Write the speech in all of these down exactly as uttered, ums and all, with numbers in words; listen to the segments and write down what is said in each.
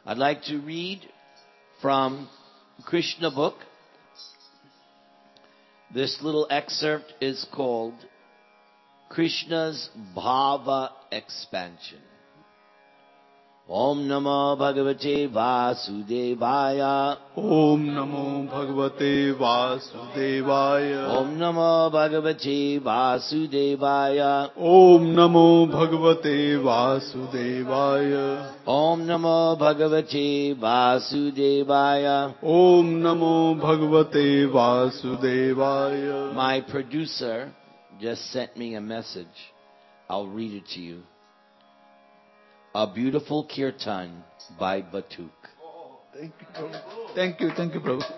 I'd like to read from Krishna book. This little excerpt is called Krishna's Bhava Expansion. Om Namo Bhagavate Vasudevaya. Om Namo Bhagavate Vasudevaya. Om Namo Bhagavate Vasudevaya. Om Namo Bhagavate Vasudevaya. Om Namo Bhagavate Vasudevaya. Om Namo Bhagavate Vasudevaya. My producer just sent me a message. I'll read it to you. A beautiful kirtan by Batuk. Oh, thank you, Prabhu. Thank you, thank you, Prabhu.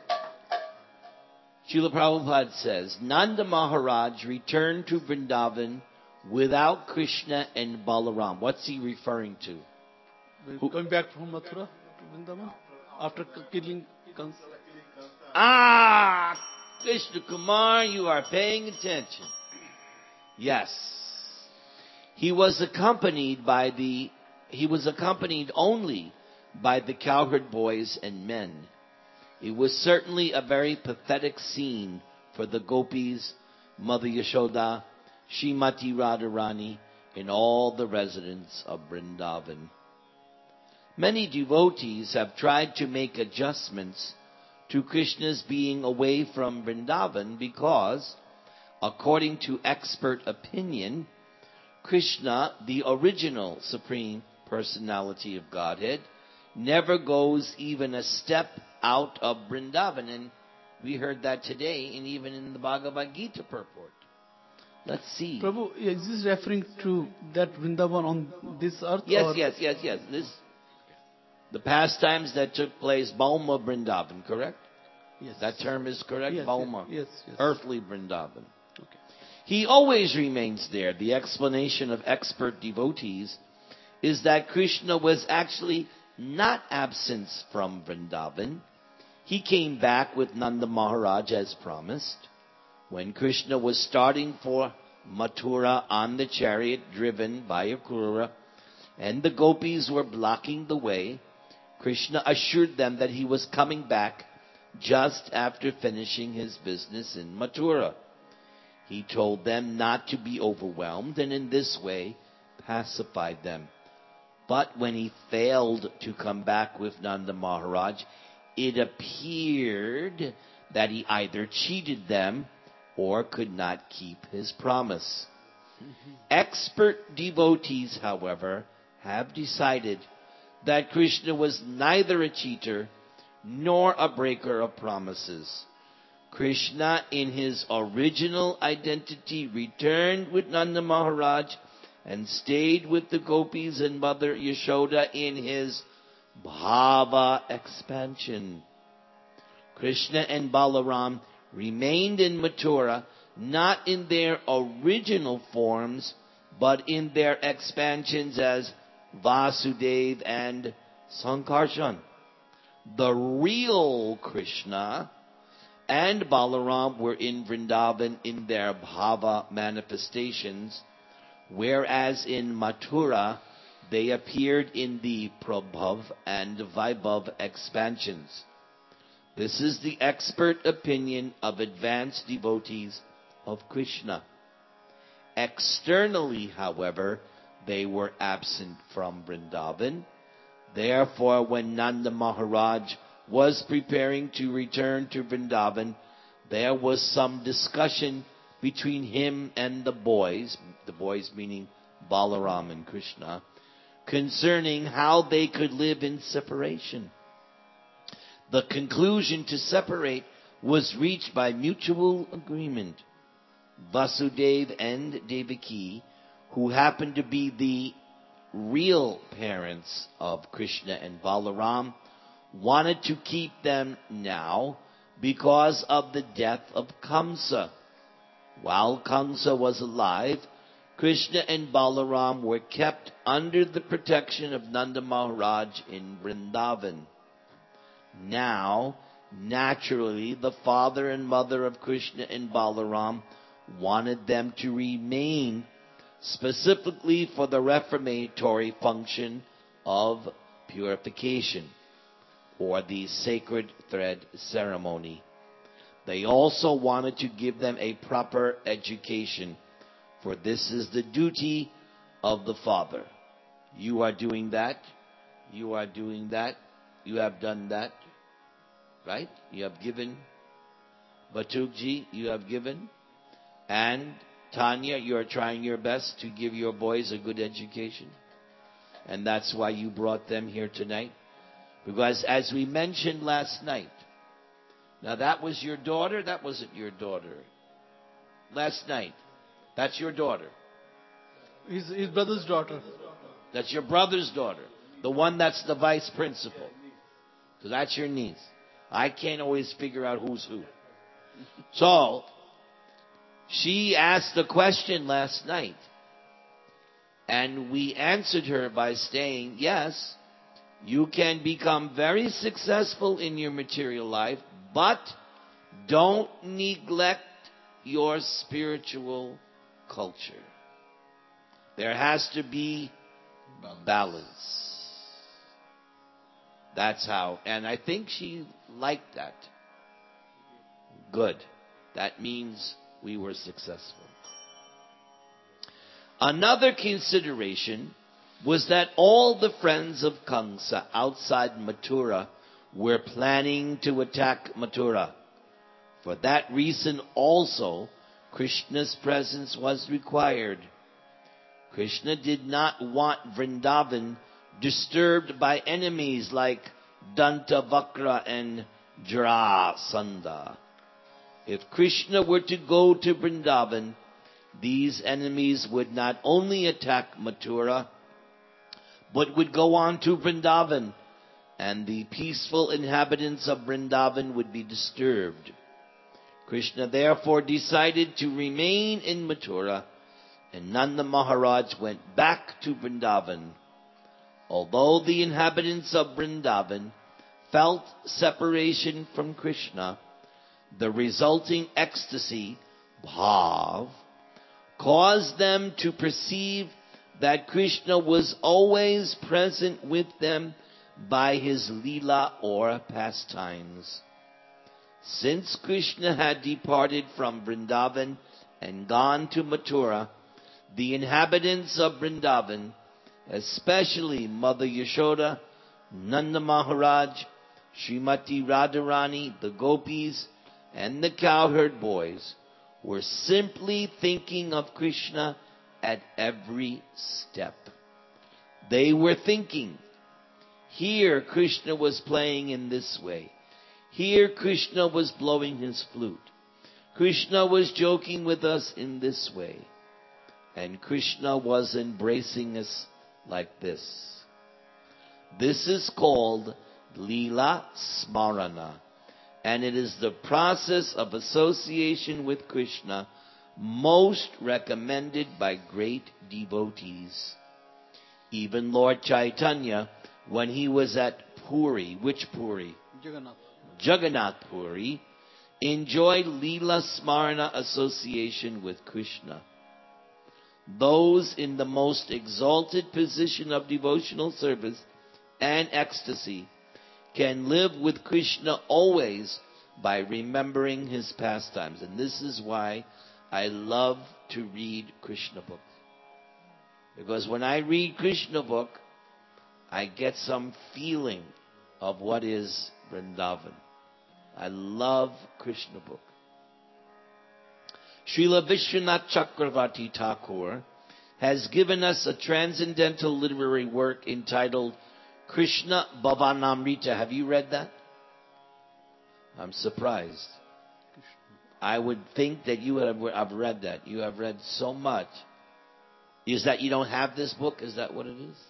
Srila Prabhupada says, Nanda Maharaj returned to Vrindavan without Krishna and Balaram. What's he referring to? Who? Coming back from Mathura to Vrindavan after killing Kansa. Ah, Krishna Kumar, you are paying attention. Yes. He was accompanied by the, he was accompanied only by the cowherd boys and men. It was certainly a very pathetic scene for the gopis, Mother Yashoda, Srimati Radharani, and all the residents of Vrindavan. Many devotees have tried to make adjustments to Krishna's being away from Vrindavan because, according to expert opinion, Krishna, the original Supreme Personality of Godhead, never goes even a step out of Vrindavan. And we heard that today and even in the Bhagavad Gita purport. Let's see. Prabhu, is this referring to that Vrindavan on this earth? Yes, or? yes, yes, yes. This, the pastimes that took place, Bauma Vrindavan, correct? Yes. That term is correct? Yes, Bauma. Yes, yes. Earthly Vrindavan. Okay. He always remains there. The explanation of expert devotees is that Krishna was actually not absent from Vrindavan. He came back with Nanda Maharaj as promised. When Krishna was starting for Mathura on the chariot driven by Akrura, and the gopis were blocking the way, Krishna assured them that he was coming back just after finishing his business in Mathura. He told them not to be overwhelmed and in this way pacified them. But when he failed to come back with Nanda Maharaj, it appeared that he either cheated them or could not keep his promise. Mm-hmm. Expert devotees, however, have decided that Krishna was neither a cheater nor a breaker of promises. Krishna, in his original identity, returned with Nanda Maharaj and stayed with the gopis and Mother Yashoda in his Bhava expansion. Krishna and Balaram remained in Mathura, not in their original forms, but in their expansions as Vasudeva and Sankarshan. The real Krishna and Balaram were in Vrindavan in their Bhava manifestations, whereas in Mathura they appeared in the Prabhav and Vaibhav expansions. This is the expert opinion of advanced devotees of Krishna. Externally, however, they were absent from Vrindavan. Therefore, when Nanda Maharaj was preparing to return to Vrindavan, there was some discussion between him and the boys, the boys meaning Balaram and Krishna, concerning how they could live in separation. The conclusion to separate was reached by mutual agreement. Vasudeva and Devaki, who happened to be the real parents of Krishna and Balaram, wanted to keep them now because of the death of Kamsa. While Kamsa was alive, Krishna and Balaram were kept under the protection of Nanda Maharaj in Vrindavan. Now, naturally, the father and mother of Krishna and Balaram wanted them to remain specifically for the reformatory function of purification or the sacred thread ceremony. They also wanted to give them a proper education, for this is the duty of the father. You are doing that. You are doing that. You have done that. Right? You have given. Batukji, you have given. And Tanya, you are trying your best to give your boys a good education. And that's why you brought them here tonight. Because as we mentioned last night, now that was your daughter, that wasn't your daughter. Last night, that's your daughter. His, his brother's daughter. That's your brother's daughter. The one that's the vice principal. So that's your niece. I can't always figure out who's who. So, she asked the question last night. And we answered her by saying, yes, you can become very successful in your material life, but don't neglect your spiritual culture. There has to be balance. That's how. And I think she liked that. Good. That means we were successful. Another consideration was that all the friends of Kamsa outside Mathura were planning to attack Mathura. For that reason also, Krishna's presence was required. Krishna did not want Vrindavan disturbed by enemies like Dantavakra and Jarasandha. If Krishna were to go to Vrindavan, these enemies would not only attack Mathura, but would go on to Vrindavan, and the peaceful inhabitants of Vrindavan would be disturbed. Krishna therefore decided to remain in Mathura, and Nanda Maharaj went back to Vrindavan. Although the inhabitants of Vrindavan felt separation from Krishna, the resulting ecstasy, bhav, caused them to perceive that Krishna was always present with them by his leela or pastimes. Since Krishna had departed from Vrindavan and gone to Mathura, the inhabitants of Vrindavan, especially Mother Yashoda, Nanda Maharaj, Srimati Radharani, the gopis, and the cowherd boys, were simply thinking of Krishna at every step. They were thinking, here Krishna was playing in this way. Here Krishna was blowing his flute. Krishna was joking with us in this way. And Krishna was embracing us like this. This is called Leela Smarana. And it is the process of association with Krishna most recommended by great devotees. Even Lord Chaitanya, when he was at Puri, which Puri? Jagannath. Jagannath Puri, enjoyed Leela Smarana association with Krishna. Those in the most exalted position of devotional service and ecstasy can live with Krishna always by remembering his pastimes. And this is why I love to read Krishna books. Because when I read Krishna book, I get some feeling of what is Vrindavan. I love Krishna book. Srila Vishwanath Chakravarti Thakur has given us a transcendental literary work entitled Krishna Bhavanamrita. Have you read that? I'm surprised. I would think that you have, have read that. You have read so much. Is that you don't have this book? Is that what it is?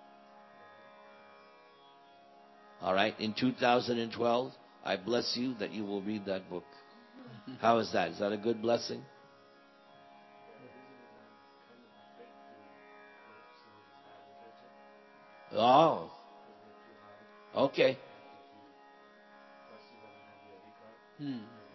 All right. In two thousand twelve, I bless you that you will read that book. How is that? Is that a good blessing? Oh. Okay. Hmm.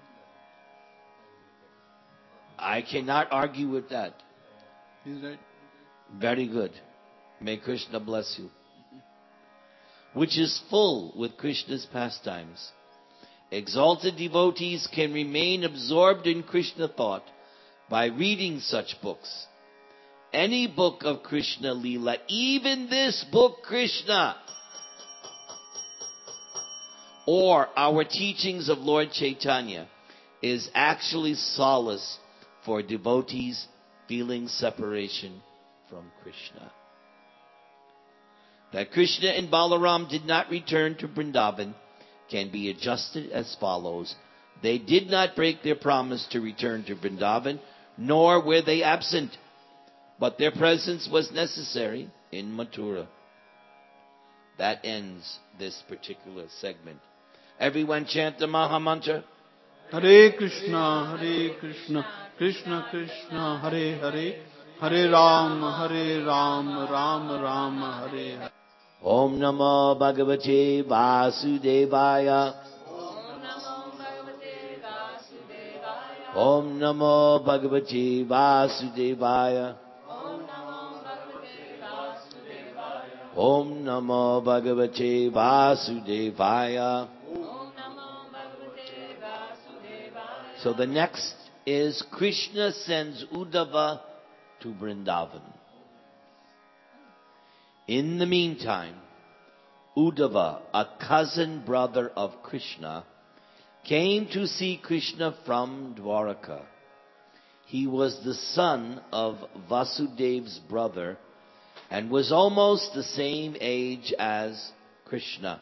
I cannot argue with that. He's right. Very good. May Krishna bless you. which is full with Krishna's pastimes. Exalted devotees can remain absorbed in Krishna thought by reading such books. Any book of Krishna Leela, even this book Krishna, or our teachings of Lord Chaitanya, is actually solace for devotees feeling separation from Krishna. That Krishna and Balaram did not return to Vrindavan can be adjusted as follows. They did not break their promise to return to Vrindavan, nor were they absent, but their presence was necessary in Mathura. That ends this particular segment. Everyone chant the Maha Mantra. Hare Krishna, Hare Krishna, Krishna Krishna, Hare Hare, Hare Ram, Hare Ram, Ram Ram, Hare Hare. Om Namo Bhagavate Vasudevaya. Om Namo Bhagavate Vasudevaya. Om Namo Bhagavate Vasudevaya. So the next is Krishna sends Uddhava to Vrindavan. In the meantime, Uddhava, a cousin brother of Krishna, came to see Krishna from Dwaraka. He was the son of Vasudev's brother and was almost the same age as Krishna.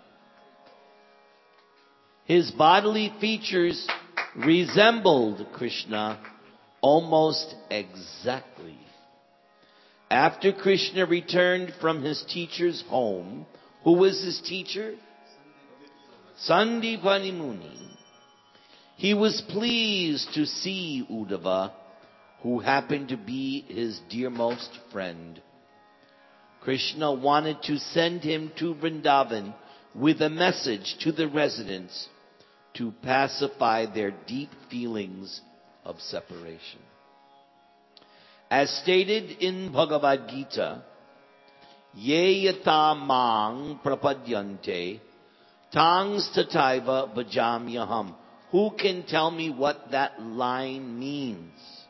His bodily features resembled Krishna almost exactly. After Krishna returned from his teacher's home, who was his teacher? Sandipani Muni. He was pleased to see Uddhava, who happened to be his dearmost friend. Krishna wanted to send him to Vrindavan with a message to the residents to pacify their deep feelings of separation. As stated in Bhagavad Gita, Ye yata mang prapadyante tangs tataiva bhajamyaham. Who can tell me what that line means?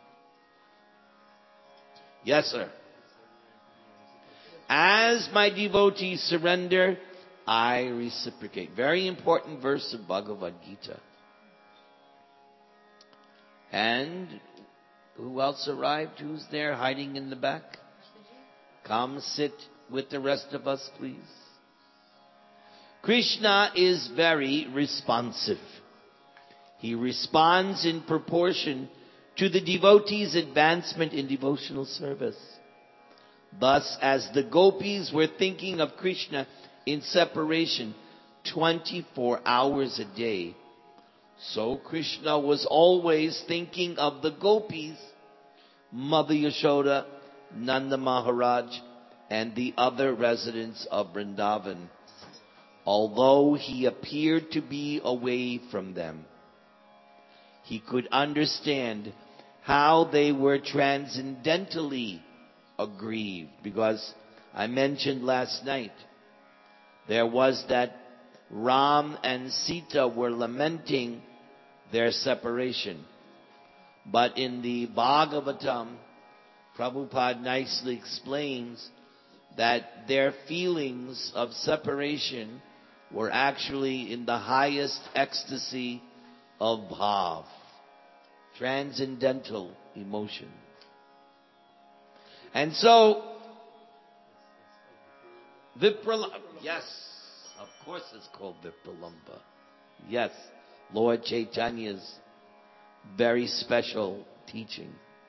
Yes, sir. As my devotees surrender, I reciprocate. Very important verse of Bhagavad Gita. And who else arrived? Who's there hiding in the back? Come sit with the rest of us, please. Krishna is very responsive. He responds in proportion to the devotee's advancement in devotional service. Thus, as the gopis were thinking of Krishna in separation twenty-four hours a day, so Krishna was always thinking of the gopis, Mother Yashoda, Nanda Maharaj, and the other residents of Vrindavan, although he appeared to be away from them. He could understand how they were transcendentally aggrieved, because I mentioned last night, there was that Ram and Sita were lamenting their separation. But in the Bhagavatam, Prabhupada nicely explains that their feelings of separation were actually in the highest ecstasy of bhav, transcendental emotion. And so, Vipralambha, yes, of course it's called Vipralambha. Yes, Lord Chaitanya's very special teaching.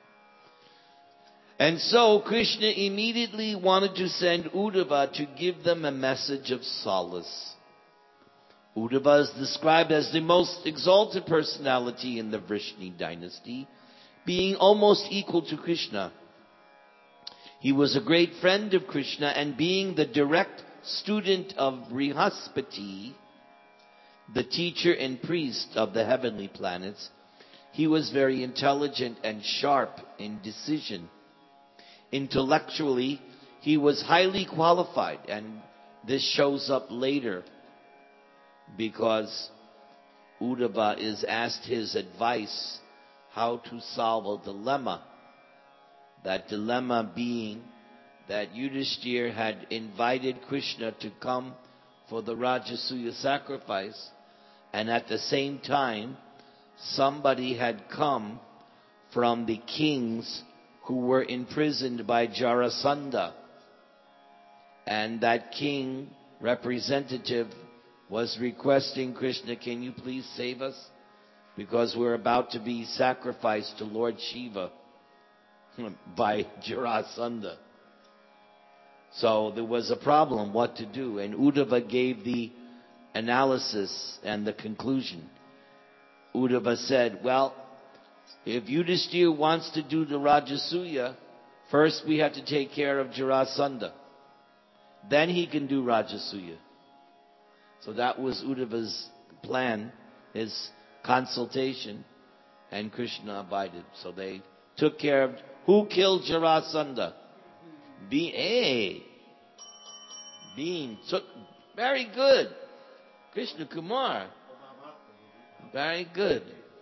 And so Krishna immediately wanted to send Uddhava to give them a message of solace. Uddhava is described as the most exalted personality in the Vrishni dynasty, being almost equal to Krishna. He was a great friend of Krishna, and being the direct student of Brihaspati, the teacher and priest of the heavenly planets, he was very intelligent and sharp in decision. Intellectually, he was highly qualified and This shows up later because Uddhava is asked his advice how to solve a dilemma. That dilemma being that Yudhishthira had invited Krishna to come for the Rajasuya sacrifice, and at the same time somebody had come from the kings who were imprisoned by Jarasandha, and that king representative was requesting Krishna, can you please save us? Because we're about to be sacrificed to Lord Shiva by Jarasandha. So there was a problem what to do, and Uddhava gave the analysis and the conclusion. Uddhava said, well, if Yudhishthira wants to do the Rajasuya, first we have to take care of Jarasandha. Then he can do Rajasuya. So that was Uddhava's plan, his consultation, and Krishna abided. So they took care of... Who killed Jarasandha? Be hey, Bean took very good. Krishna Kumar, very good.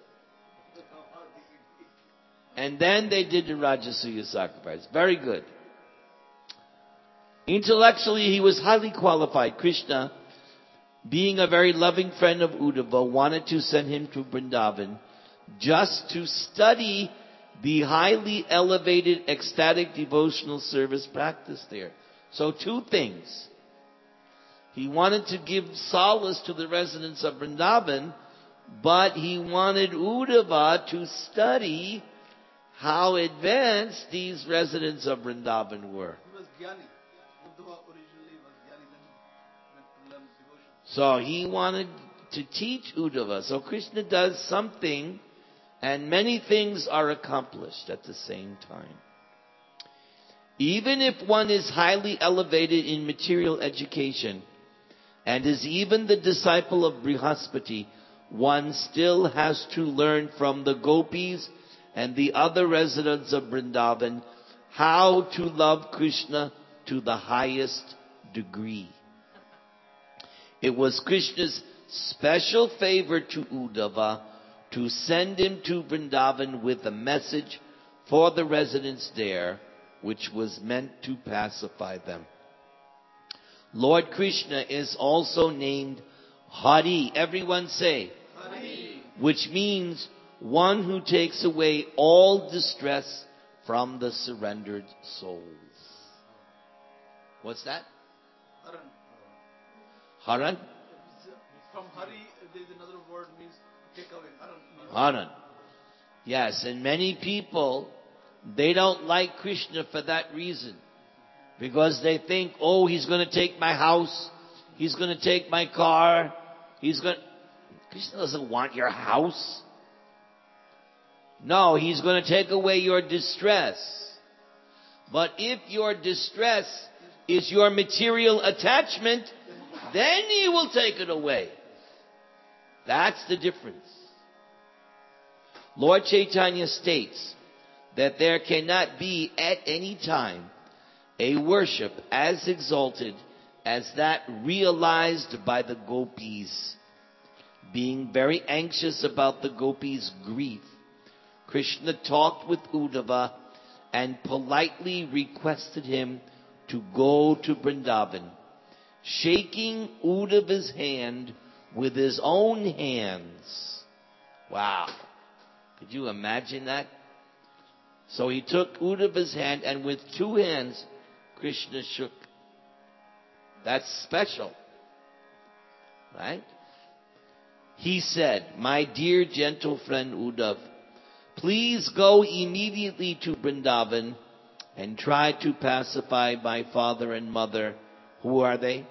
And then they did the Rajasuya sacrifice. Very good. Intellectually, he was highly qualified. Krishna, being a very loving friend of Uddhava, wanted to send him to Vrindavan just to study the highly elevated ecstatic devotional service practice there. So two things. He wanted to give solace to the residents of Vrindavan, but he wanted Uddhava to study how advanced these residents of Vrindavan were. He was Gyani. Uddhava originally was Gyani, then went to learn devotion. So he wanted to teach Uddhava. So Krishna does something, and many things are accomplished at the same time. Even if one is highly elevated in material education and is even the disciple of Brihaspati, one still has to learn from the gopis and the other residents of Vrindavan how to love Krishna to the highest degree. It was Krishna's special favor to Uddhava to send him to Vrindavan with a message for the residents there, which was meant to pacify them. Lord Krishna is also named Hari. Everyone say, Hari. Which means one who takes away all distress from the surrendered souls. What's that? Haran. Haran? From Hari, there's another word means take away. Haran. Haran. Yes, and many people, they don't like Krishna for that reason. Because they think, oh, he's going to take my house. He's going to take my car. He's going to... Krishna doesn't want your house. No, he's going to take away your distress. But if your distress is your material attachment, then he will take it away. That's the difference. Lord Chaitanya states that there cannot be at any time a worship as exalted as that realized by the gopis. Being very anxious about the gopis' grief, Krishna talked with Uddhava and politely requested him to go to Vrindavan, shaking Uddhava's hand with his own hands. Wow. Could you imagine that? So he took Uddhava's hand, and with two hands, Krishna shook. That's special. Right? He said, my dear gentle friend Uddhav, please go immediately to Vrindavan and try to pacify my father and mother. Who are they?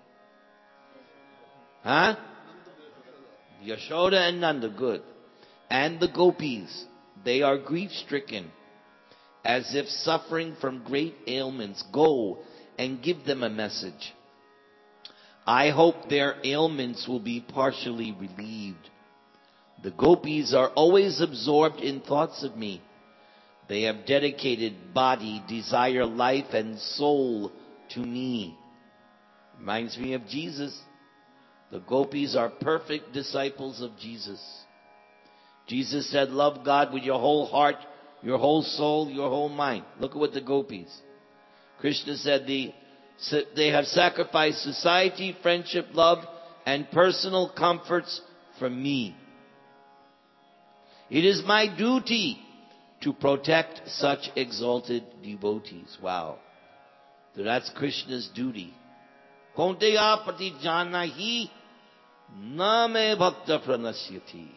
Huh? Yashoda and Nanda, good. And the gopis, they are grief-stricken, as if suffering from great ailments. Go and give them a message. I hope their ailments will be partially relieved. The gopis are always absorbed in thoughts of me. They have dedicated body, desire, life, and soul to me. Reminds me of Jesus. The gopis are perfect disciples of Jesus. Jesus said, love God with your whole heart, your whole soul, your whole mind. Look at what the gopis. Krishna said the, they have sacrificed society, friendship, love, and personal comforts for me. It is my duty to protect such exalted devotees. Wow. So that's Krishna's duty. Kaunteya pratijana hi na me bhakta pranasyati.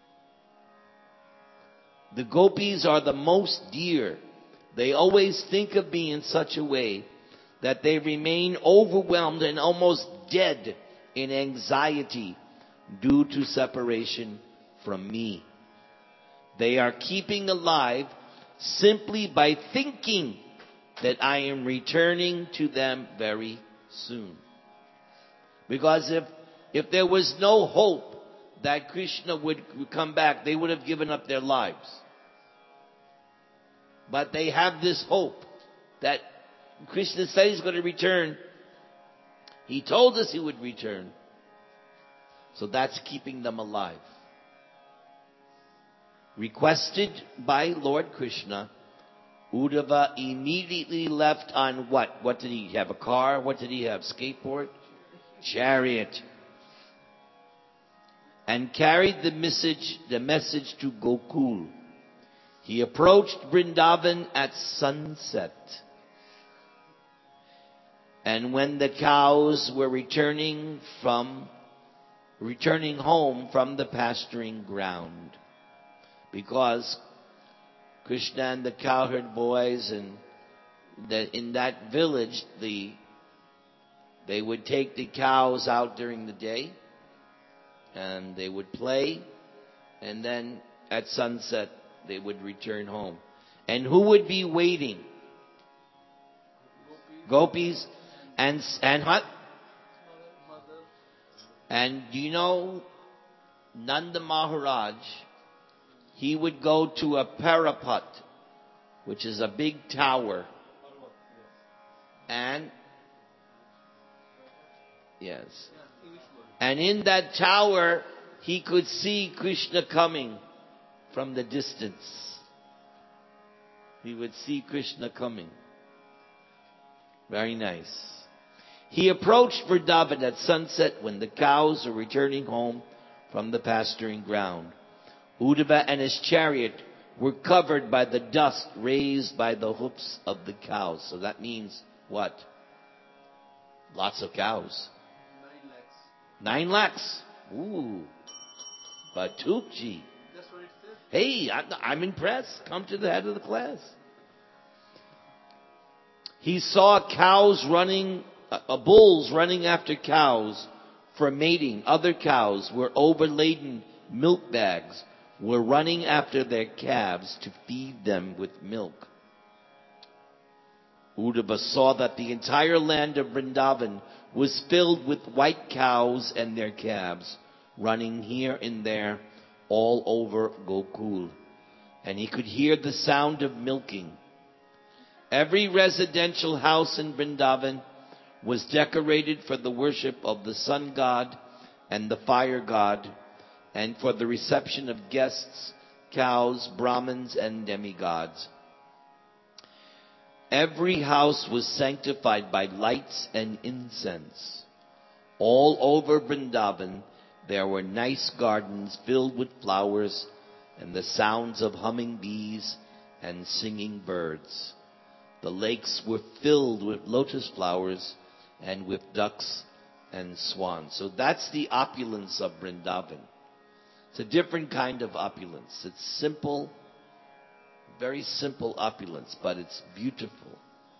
The gopis are the most dear. They always think of me in such a way that they remain overwhelmed and almost dead in anxiety due to separation from me. They are keeping alive simply by thinking that I am returning to them very soon. Because if, if there was no hope that Krishna would come back, they would have given up their lives. But they have this hope that Krishna said he's going to return. He told us he would return. So that's keeping them alive. Requested by Lord Krishna, Uddhava immediately left on what? What did he have? A car? What did he have? Skateboard? Chariot. And carried the message, the message to Gokul. He approached Vrindavan at sunset. And when the cows were returning from, returning home from the pasturing ground, because Krishna and the cowherd boys and the, in that village, the, they would take the cows out during the day and they would play, and then at sunset they would return home. And who would be waiting? Gopis and and what? And do you know Nanda Maharaj? He would go to a parapet, which is a big tower. And, yes. And in that tower, he could see Krishna coming from the distance. He would see Krishna coming. Very nice. He approached Vrindavan at sunset when the cows were returning home from the pasturing ground. Uddhava and his chariot were covered by the dust raised by the hoofs of the cows. So that means what? Lots of cows. Nine lakhs. Nine lakhs. Ooh. Batukji. That's what it says. Hey, I'm, I'm impressed. Come to the head of the class. He saw cows running, uh, bulls running after cows for mating. Other cows were overladen milk bags, were running after their calves to feed them with milk. Uddhava saw that the entire land of Vrindavan was filled with white cows and their calves, running here and there all over Gokul. And he could hear the sound of milking. Every residential house in Vrindavan was decorated for the worship of the sun god and the fire god, and for the reception of guests, cows, Brahmins, and demigods. Every house was sanctified by lights and incense. All over Vrindavan, there were nice gardens filled with flowers and the sounds of humming bees and singing birds. The lakes were filled with lotus flowers and with ducks and swans. So that's the opulence of Vrindavan. It's a different kind of opulence. It's simple, very simple opulence, but it's beautiful.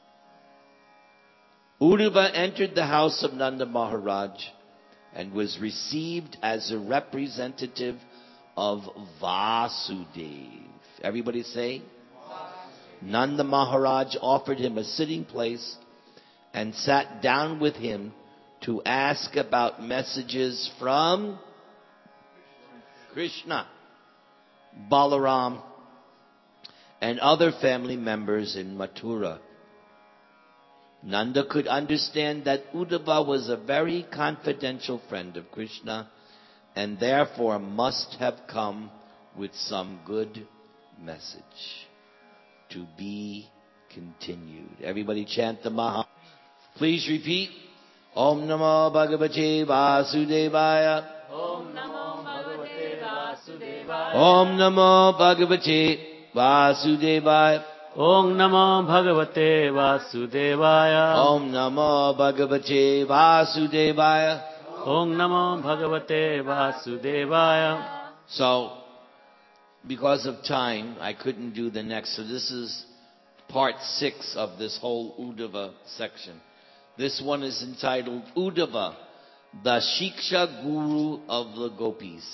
Uddhava entered the house of Nanda Maharaj and was received as a representative of Vasudev. Everybody say? Vasudev. Nanda Maharaj offered him a sitting place and sat down with him to ask about messages from Krishna, Balaram, and other family members in Mathura. Nanda could understand that Uddhava was a very confidential friend of Krishna and therefore must have come with some good message. To be continued. Everybody chant the Maha. Please repeat. Om Namo Bhagavate Vasudevaya. Om Namo Bhagavate Vasudevaya. Om Namo Bhagavate Vasudevaya. Om Namo Bhagavate Vasudevaya. Om Namo Bhagavate Vasudevaya. Om Namo Bhagavate Vasudevaya. So, because of time, I couldn't do the next. So this is part six of this whole Uddhava section. This one is entitled Uddhava, the Shiksha Guru of the Gopis.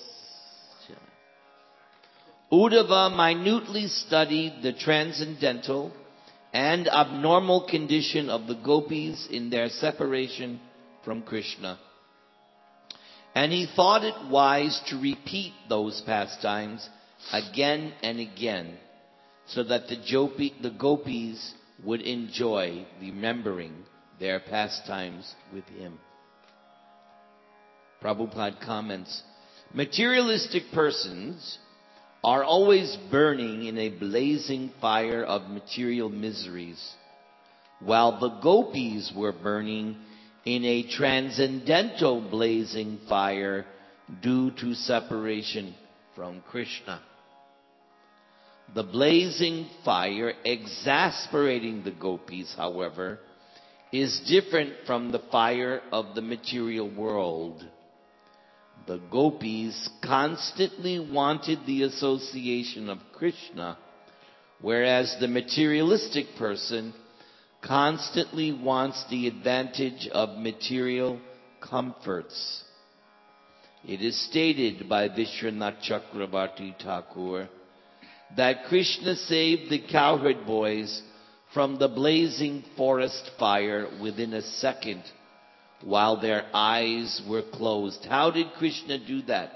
Uddhava minutely studied the transcendental and abnormal condition of the Gopis in their separation from Krishna. And he thought it wise to repeat those pastimes again and again, so that the, Jopi, the Gopis would enjoy remembering their pastimes with him. Prabhupada comments, materialistic persons are always burning in a blazing fire of material miseries, while the Gopis were burning in a transcendental blazing fire due to separation from Krishna. The blazing fire exasperating the Gopis, however, is different from the fire of the material world. The Gopis constantly wanted the association of Krishna, whereas the materialistic person constantly wants the advantage of material comforts. It is stated by Vishwanath Chakravarti Thakur that Krishna saved the cowherd boys from the blazing forest fire within a second while their eyes were closed. How did Krishna do that?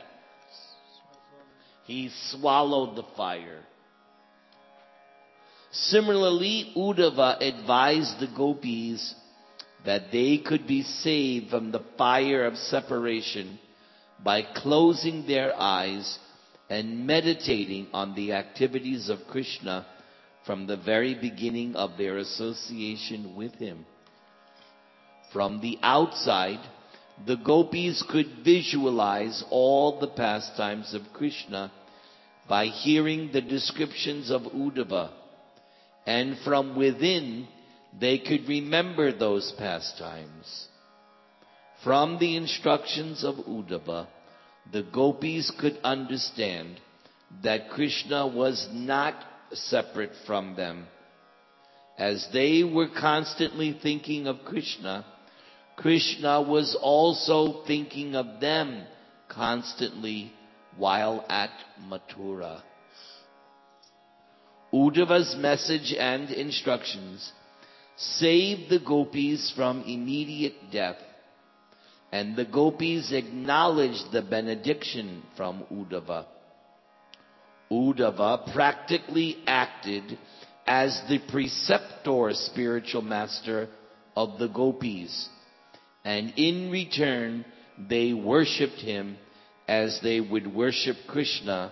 He swallowed the fire. Similarly, Uddhava advised the Gopis that they could be saved from the fire of separation by closing their eyes and meditating on the activities of Krishna from the very beginning of their association with him. From the outside, the Gopis could visualize all the pastimes of Krishna by hearing the descriptions of Uddhava, and from within they could remember those pastimes. From the instructions of Uddhava, the Gopis could understand that Krishna was not separate from them. As they were constantly thinking of Krishna, Krishna was also thinking of them constantly while at Mathura. Uddhava's message and instructions saved the Gopis from immediate death, and the Gopis acknowledged the benediction from Uddhava. Uddhava practically acted as the preceptor spiritual master of the Gopis, and in return they worshipped him as they would worship Krishna.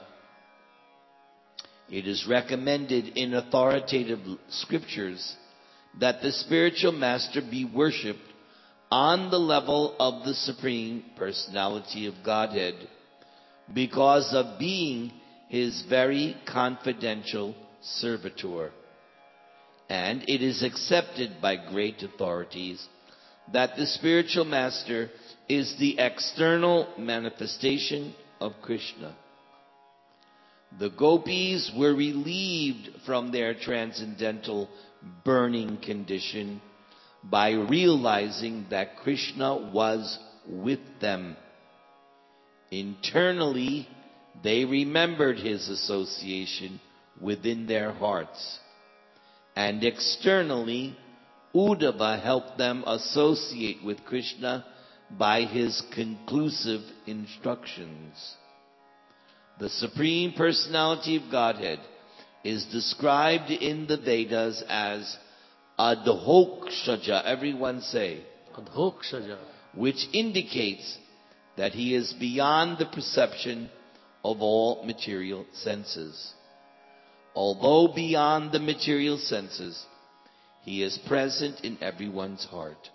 It is recommended in authoritative scriptures that the spiritual master be worshipped on the level of the Supreme Personality of Godhead because of being his very confidential servitor. And it is accepted by great authorities that the spiritual master is the external manifestation of Krishna. The Gopis were relieved from their transcendental burning condition by realizing that Krishna was with them. Internally, they remembered his association within their hearts. And externally, Uddhava helped them associate with Krishna by his conclusive instructions. The Supreme Personality of Godhead is described in the Vedas as Adhokshaja, everyone say, Adhokshaja, which indicates that he is beyond the perception of all material senses. Although beyond the material senses, he is present in everyone's heart.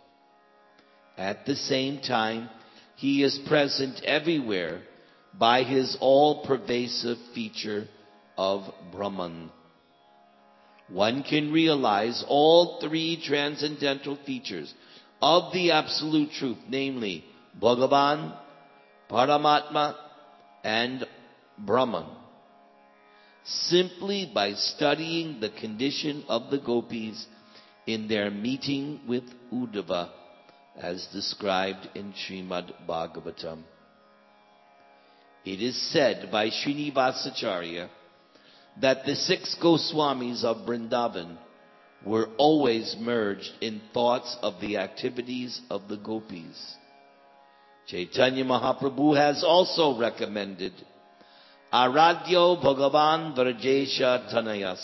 At the same time, he is present everywhere by his all-pervasive feature of Brahman. One can realize all three transcendental features of the Absolute Truth, namely Bhagavan, Paramatma, and Brahman, simply by studying the condition of the gopis in their meeting with Uddhava, as described in Srimad Bhagavatam. It is said by Srinivasacharya that the six Goswamis of Vrindavan were always merged in thoughts of the activities of the gopis. Chaitanya Mahaprabhu has also recommended Aradhyo Bhagavan Vrajesha Tanayas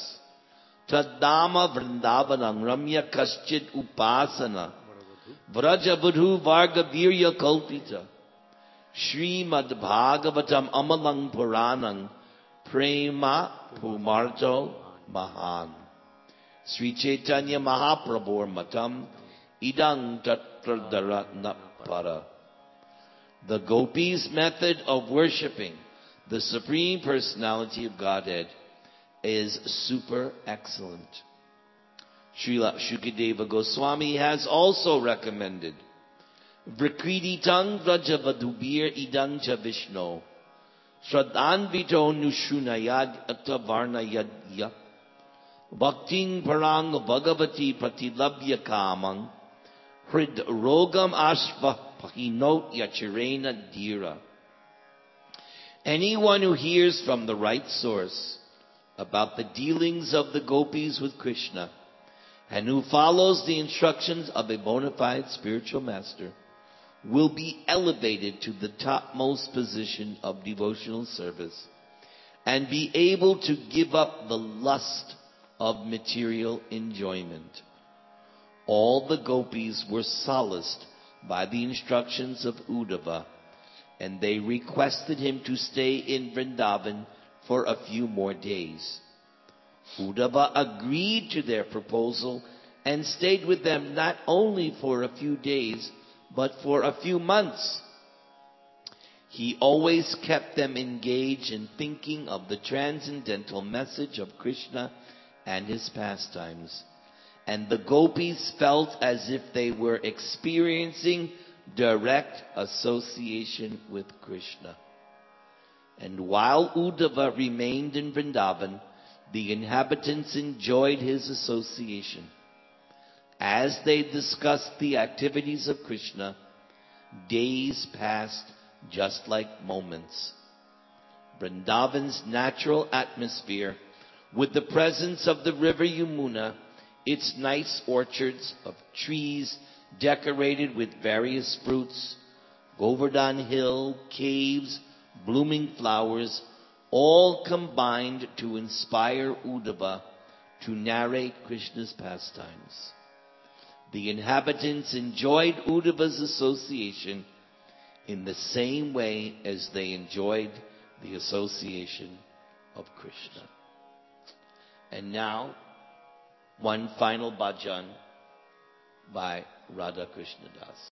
Tadama Vrindavanam Ramya Kaschid Upasana Vrajabudhu Varga Virya Kalpita Srimad Bhagavatam Amalang Puranang Prema Pumarto Mahan. Sri Chaitanya Mahaprabhu Matam Idang Tattradara Para. The gopis' method of worshipping the Supreme Personality of Godhead is super excellent. Srila Shukadeva Goswami has also recommended Vrikriti-tang Vrajavadubir idang cha Vishno Shraddhanvito nushunayad atavarnayadya Bhakting parang bhagavati pratilabhya kamang Hrid rogam ashva pahinot yachirena dira. Anyone who hears from the right source about the dealings of the gopis with Krishna and who follows the instructions of a bona fide spiritual master will be elevated to the topmost position of devotional service and be able to give up the lust of material enjoyment. All the gopis were solaced by the instructions of Uddhava, and they requested him to stay in Vrindavan for a few more days. Uddhava agreed to their proposal and stayed with them not only for a few days, but for a few months. He always kept them engaged in thinking of the transcendental message of Krishna and his pastimes. And the gopis felt as if they were experiencing direct association with Krishna. And while Uddhava remained in Vrindavan, the inhabitants enjoyed his association. As they discussed the activities of Krishna, days passed just like moments. Vrindavan's natural atmosphere, with the presence of the river Yamuna, its nice orchards of trees decorated with various fruits, Govardhan Hill, caves, blooming flowers, all combined to inspire Uddhava to narrate Krishna's pastimes. The inhabitants enjoyed Uddhava's association in the same way as they enjoyed the association of Krishna. And now, one final bhajan by Radha Krishna Das.